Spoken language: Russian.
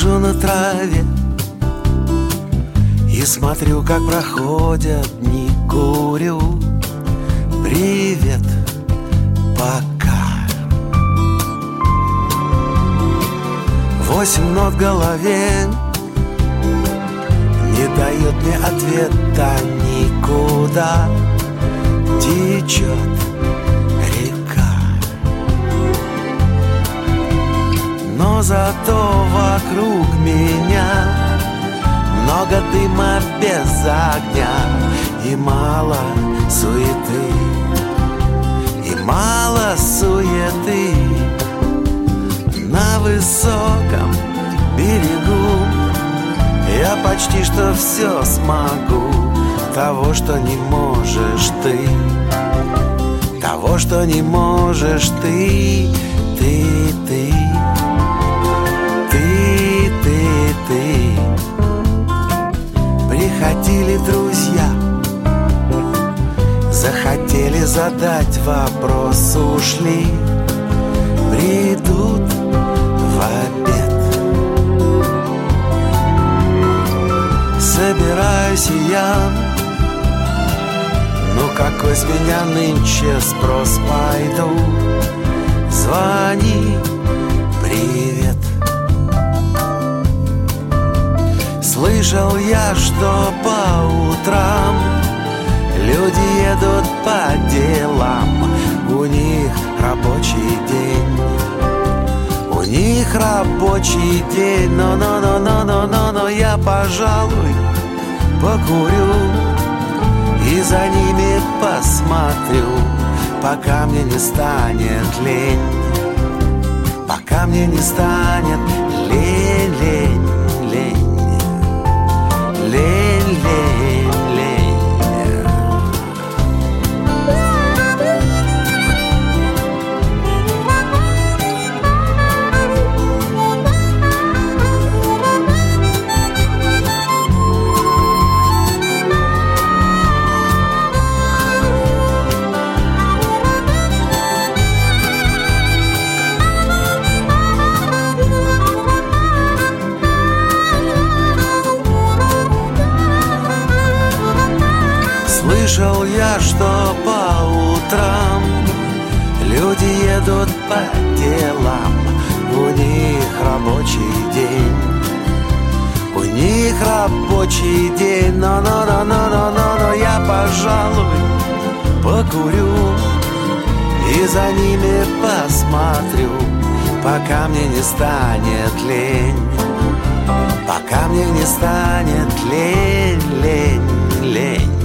Лежу на траве и смотрю, как проходят дни. Курю, привет, пока. 8 нот в голове не дает мне ответа никуда. Течет река, но зато вокруг меня много дыма без огня. И мало суеты, и мало суеты. На высоком берегу я почти что все смогу. Того, что не можешь ты, того, что не можешь ты, ты. Приходили друзья, захотели задать вопрос, ушли, придут в обед. Собираюсь и я, ну какой с меня нынче спрос, пойду. Звони, привет. Слышал я, что по утрам люди едут по делам. У них рабочий день, у них рабочий день. Но я, пожалуй, покурю и за ними посмотрю, пока мне не станет лень, пока мне не станет лень, лень, лень. Лень, лень, лень. Слышал я, что по утрам люди едут по делам. У них рабочий день, у них рабочий день. Но я, пожалуй, покурю и за ними посмотрю, пока мне не станет лень, пока мне не станет лень, лень, лень.